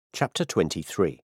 Chapter 23.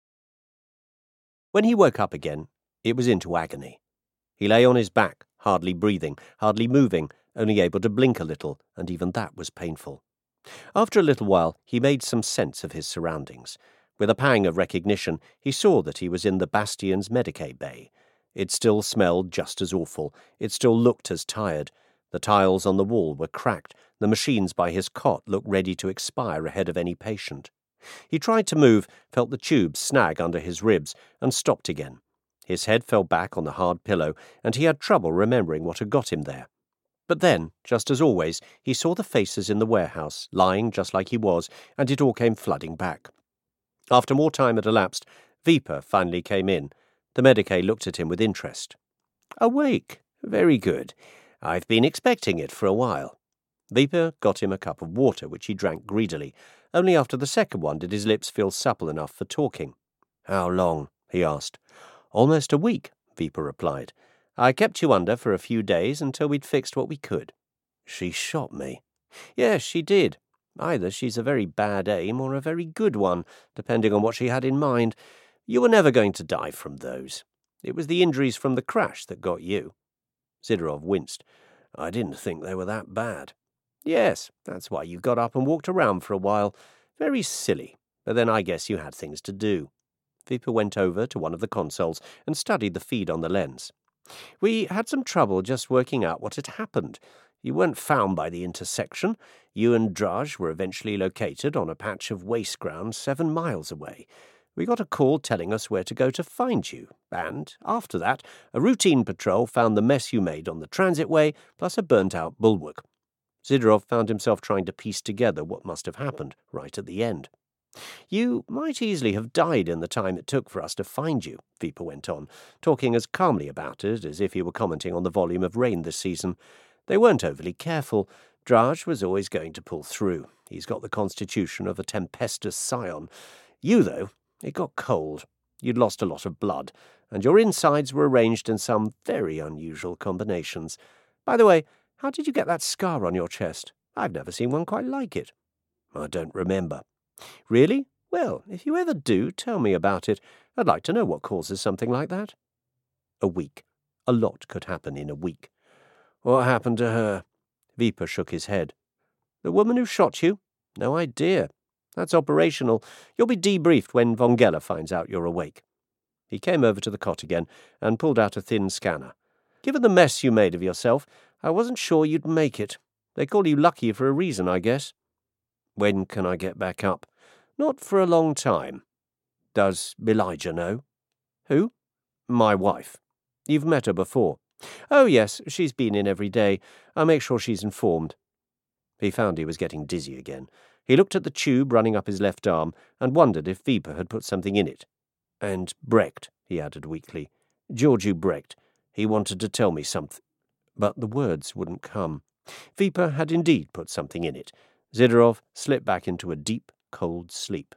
When he woke up again, it was into agony. He lay on his back, hardly breathing, hardly moving, only able to blink a little, and even that was painful. After a little while, he made some sense of his surroundings. With a pang of recognition, he saw that he was in the Bastion's Medicae bay. It still smelled just as awful. It still looked as tired. The tiles on the wall were cracked. The machines by his cot looked ready to expire ahead of any patient. He tried to move, felt the tubes snag under his ribs, and stopped again. His head fell back on the hard pillow, and he had trouble remembering what had got him there. But then, just as always, he saw the faces in the warehouse, lying just like he was, and it all came flooding back. After more time had elapsed, Viper finally came in. The Medicae looked at him with interest. "Awake? Very good. I've been expecting it for a while." Viper got him a cup of water, which he drank greedily. Only after the second one did his lips feel supple enough for talking. "How long?" he asked. "Almost a week," Viper replied. "I kept you under for a few days until we'd fixed what we could." "She shot me." "Yes, she did. Either she's a very bad aim or a very good one, depending on what she had in mind. You were never going to die from those. It was the injuries from the crash that got you." Zidorov winced. "I didn't think they were that bad." "Yes, that's why you got up and walked around for a while. Very silly, but then I guess you had things to do." Viper went over to one of the consoles and studied the feed on the lens. "We had some trouble just working out what had happened. You weren't found by the intersection. You and Draj were eventually located on a patch of waste ground 7 miles away. We got a call telling us where to go to find you, and, after that, a routine patrol found the mess you made on the transitway, plus a burnt-out bulwark." Zidorov found himself trying to piece together what must have happened right at the end. "You might easily have died in the time it took for us to find you," Viper went on, talking as calmly about it as if he were commenting on the volume of rain this season. "They weren't overly careful. Draj was always going to pull through. He's got the constitution of a tempestuous scion. You, though, it got cold. You'd lost a lot of blood, and your insides were arranged in some very unusual combinations. By the way, how did you get that scar on your chest? I've never seen one quite like it." "I don't remember." "Really? Well, if you ever do, tell me about it. I'd like to know what causes something like that." A week. A lot could happen in a week. "What happened to her?" Viper shook his head. "The woman who shot you? No idea. That's operational. You'll be debriefed when Von Geller finds out you're awake." He came over to the cot again and pulled out a thin scanner. "Given the mess you made of yourself, I wasn't sure you'd make it. They call you lucky for a reason, I guess." "When can I get back up?" "Not for a long time." "Does Elijah know?" "Who?" "My wife. You've met her before." "Oh, yes, she's been in every day. I'll make sure she's informed." He found he was getting dizzy again. He looked at the tube running up his left arm and wondered if Viper had put something in it. "And Brecht," he added weakly. "Georgiou Brecht. He wanted to tell me something." But the words wouldn't come. Viper had indeed put something in it. Zidorov slipped back into a deep, cold sleep.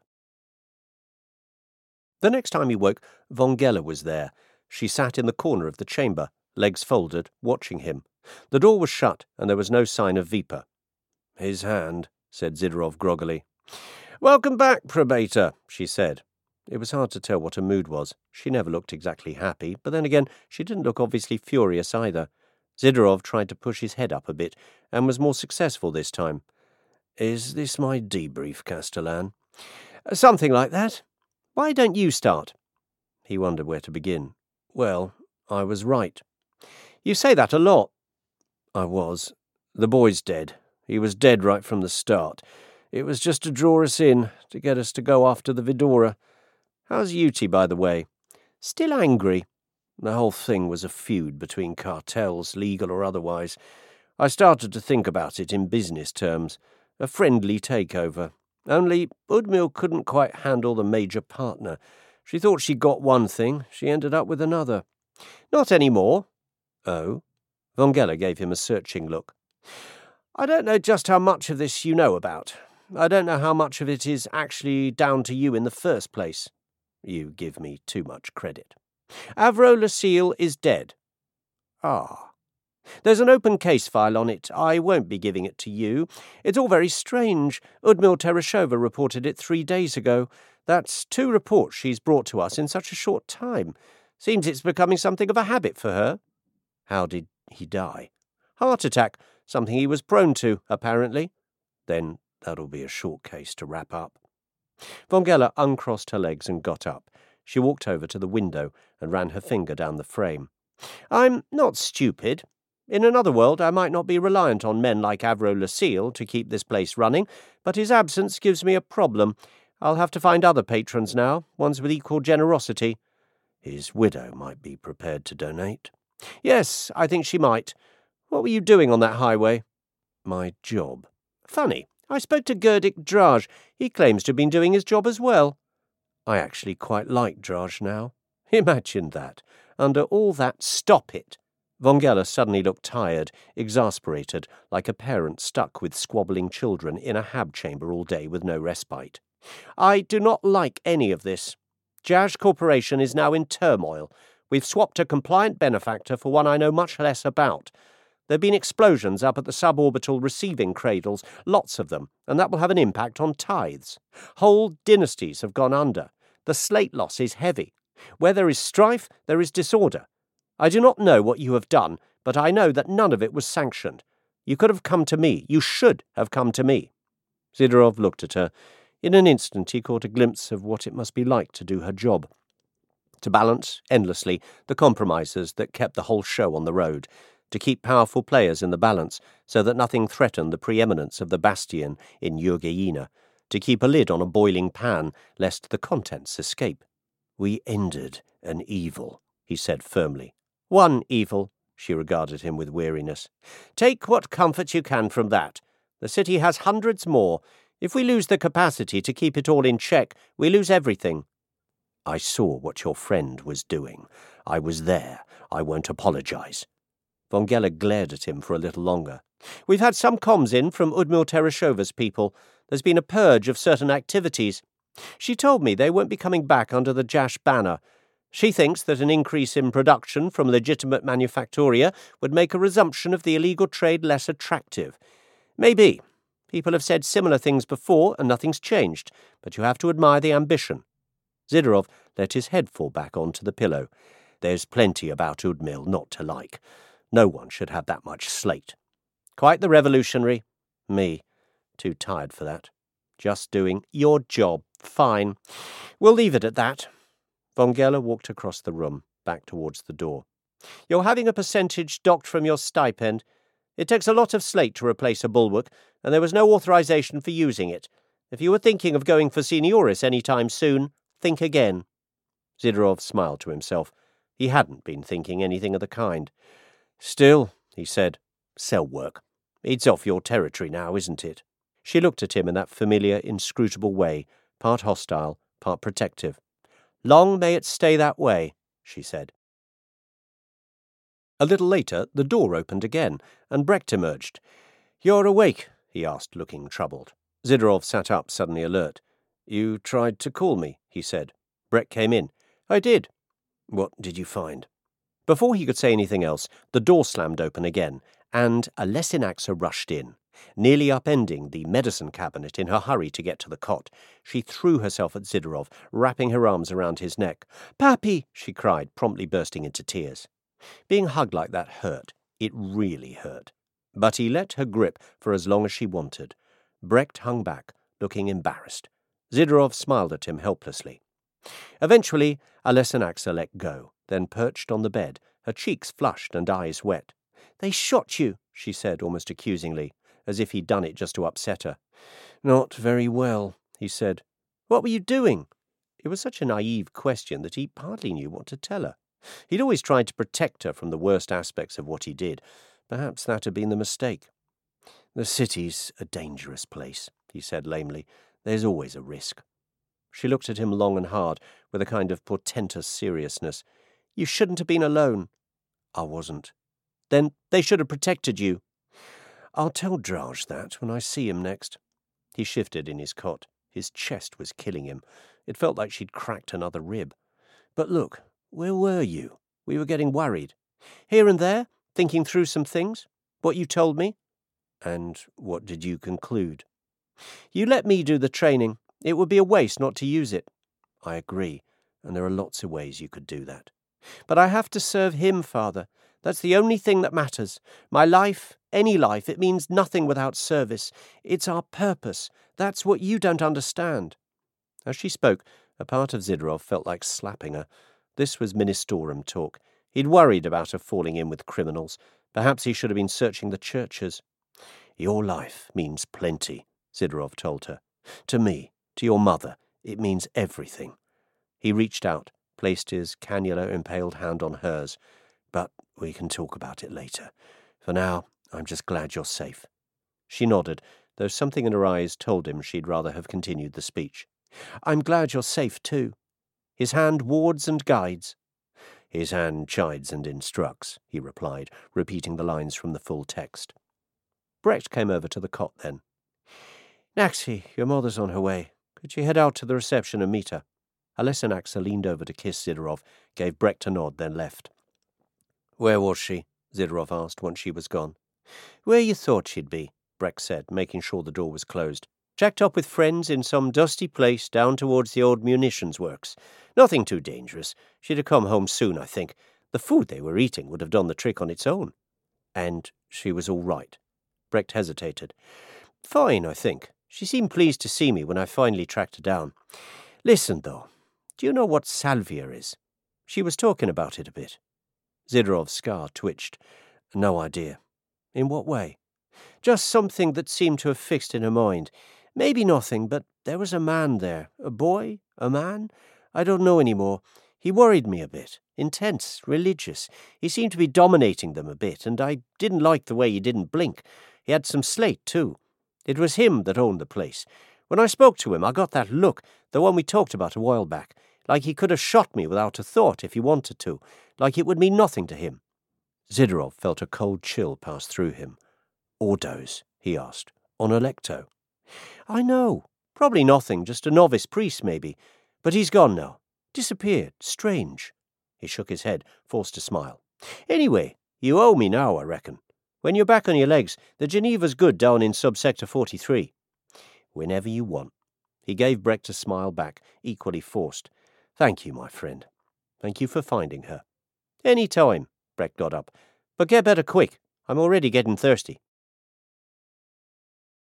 The next time he woke, Von Geller was there. She sat in the corner of the chamber, legs folded, watching him. The door was shut, and there was no sign of Viper. "His hand," said Zidorov groggily. "Welcome back, probator," she said. It was hard to tell what her mood was. She never looked exactly happy, but then again, she didn't look obviously furious either. Zidorov tried to push his head up a bit, and was more successful this time. "Is this my debrief, Castellan?" "Something like that. Why don't you start?" He wondered where to begin. "Well, I was right." "You say that a lot." "I was. The boy's dead. He was dead right from the start. It was just to draw us in, to get us to go after the Vidora. How's Uti, by the way?" "Still angry." "The whole thing was a feud between cartels, legal or otherwise. I started to think about it in business terms. A friendly takeover. Only Udmil couldn't quite handle the major partner. She thought she got one thing, she ended up with another." "Not any more." "Oh?" Von Geller gave him a searching look. "I don't know just how much of this you know about. I don't know how much of it is actually down to you in the first place." "You give me too much credit." "Avro Lucille is dead." "Ah." There's an open case file on it. I won't be giving it to you. It's all very strange. Udmil Tereshova reported it 3 days ago. That's 2 reports she's brought to us in such a short time. Seems it's becoming something of a habit for her. How did he die? Heart attack, something he was prone to, apparently. Then that'll be a short case to wrap up. Von Geller uncrossed her legs and got up. She walked over to the window and ran her finger down the frame. I'm not stupid. In another world, I might not be reliant on men like Avro Lucille to keep this place running, but his absence gives me a problem. I'll have to find other patrons now, ones with equal generosity. His widow might be prepared to donate. Yes, I think she might. What were you doing on that highway? My job. Funny. I spoke to Gerdik Draj. He claims to have been doing his job as well. I actually quite like Draj now. Imagine that. Under all that, stop it. Von Geller suddenly looked tired, exasperated, like a parent stuck with squabbling children in a hab chamber all day with no respite. I do not like any of this. Jazz Corporation is now in turmoil. We've swapped a compliant benefactor for one I know much less about. There have been explosions up at the suborbital receiving cradles, lots of them, and that will have an impact on tithes. Whole dynasties have gone under. The slate loss is heavy. Where there is strife, there is disorder. I do not know what you have done, but I know that none of it was sanctioned. You could have come to me. You should have come to me. Zidorov looked at her. In an instant he caught a glimpse of what it must be like to do her job. To balance, endlessly, the compromises that kept the whole show on the road. To keep powerful players in the balance so that nothing threatened the preeminence of the bastion in Yurgeyina. To keep a lid on a boiling pan, lest the contents escape. We ended an evil, he said firmly. One evil, she regarded him with weariness. Take what comfort you can from that. The city has hundreds more. If we lose the capacity to keep it all in check, we lose everything. I saw what your friend was doing. I was there. I won't apologize. Von Geller glared at him for a little longer. We've had some comms in from Udmil Tereshova's people. There's been a purge of certain activities. She told me they won't be coming back under the Jash banner. She thinks that an increase in production from legitimate manufacturia would make a resumption of the illegal trade less attractive. Maybe. People have said similar things before, and nothing's changed, but you have to admire the ambition. Zidorov let his head fall back onto the pillow. There's plenty about Udmil not to like. No one should have that much slate. Quite the revolutionary. Me. Too tired for that. Just doing your job. Fine. We'll leave it at that. Von Geller walked across the room, back towards the door. You're having a percentage docked from your stipend. It takes a lot of slate to replace a bulwark, and there was no authorization for using it. If you were thinking of going for senioris any time soon, think again. Zidorov smiled to himself. He hadn't been thinking anything of the kind. Still, he said, cell work. It's off your territory now, isn't it? She looked at him in that familiar, inscrutable way, part hostile, part protective. Long may it stay that way, she said. A little later, the door opened again, and Brecht emerged. You're awake, he asked, looking troubled. Zidorov sat up, suddenly alert. You tried to call me, he said. Brecht came in. I did. What did you find? Before he could say anything else, the door slammed open again, and Alesinaxa rushed in. Nearly upending the medicine cabinet in her hurry to get to the cot, she threw herself at Zidorov, wrapping her arms around his neck. Pappy, she cried, promptly bursting into tears. Being hugged like that hurt. It really hurt. But he let her grip for as long as she wanted. Brecht hung back, looking embarrassed. Zidorov smiled at him helplessly. Eventually, Alesinaxa let go, then perched on the bed, her cheeks flushed and eyes wet. They shot you, she said almost accusingly, as if he'd done it just to upset her. Not very well, he said. What were you doing? It was such a naive question that he hardly knew what to tell her. He'd always tried to protect her from the worst aspects of what he did. Perhaps that had been the mistake. The city's a dangerous place, he said lamely. There's always a risk. She looked at him long and hard, with a kind of portentous seriousness. You shouldn't have been alone. I wasn't. Then they should have protected you. I'll tell Draj that when I see him next. He shifted in his cot. His chest was killing him. It felt like she'd cracked another rib. But look, where were you? We were getting worried. Here and there, Thinking through some things? What you told me? And what did you conclude? You let me do the training. It would be a waste not to use it. I agree, and there are lots of ways you could do that. But I have to serve him, Father. That's the only thing that matters. My life, any life, it means nothing without service. It's our purpose. That's what you don't understand. As she spoke, a part of Zidorov felt like slapping her. This was ministorum talk. He'd worried about her falling in with criminals. Perhaps he should have been searching the churches. Your life means plenty, Zidorov told her. To me, to your mother, it means everything. He reached out, placed his cannula-impaled hand on hers. But we can talk about it later. For now, I'm just glad you're safe. She nodded, though something in her eyes told him she'd rather have continued the speech. I'm glad you're safe, too. His hand wards and guides. His hand chides and instructs, he replied, repeating the lines from the full text. Brecht came over to the cot then. Naxi, your mother's on her way. Could you head out to the reception and meet her? Alessa Naxa leaned over to kiss Zidorov, gave Brecht a nod, then left. Where was she? Zidorov asked once she was gone. Where you thought she'd be, Brecht said, making sure the door was closed. Checked up with friends in some dusty place down towards the old munitions works. Nothing too dangerous. She'd have come home soon, I think. The food they were eating would have done the trick on its own. And she was all right. Brecht hesitated. Fine, I think. She seemed pleased to see me when I finally tracked her down. Listen, though, do you know what salvia is? She was talking about it a bit. Zidorov's scar twitched. No idea. In what way? Just something that seemed to have fixed in her mind. Maybe nothing, but there was a man there. A boy? A man? I don't know any more. He worried me a bit. Intense, religious. He seemed to be dominating them a bit, and I didn't like the way he didn't blink. He had some slate, too. It was him that owned the place. When I spoke to him, I got that look, the one we talked about a while back, like he could have shot me without a thought if he wanted to, like it would mean nothing to him. Zidorov felt a cold chill pass through him. Ordos, he asked, on Electo. I know. Probably nothing, just a novice priest, maybe. But he's gone now. Disappeared. Strange. He shook his head, forced a smile. Anyway, you owe me now, I reckon. When you're back on your legs, the Geneva's good down in Subsector 43. Whenever you want. He gave Brecht a smile back, equally forced. Thank you, my friend. Thank you for finding her. Any time, Brecht got up. But get better quick. I'm already getting thirsty.